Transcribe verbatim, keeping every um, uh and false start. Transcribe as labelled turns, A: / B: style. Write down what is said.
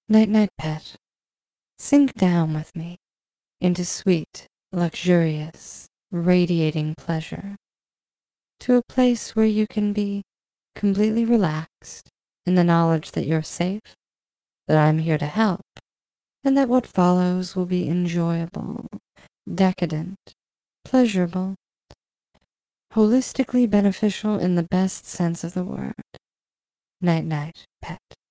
A: Night night, pet. Sink down with me into sweet, luxurious, radiating pleasure, to a place where you can be completely relaxed in the knowledge that you're safe, that I'm here to help, and that what follows will be enjoyable, decadent, pleasurable, holistically beneficial in the best sense of the word. Night night, pet.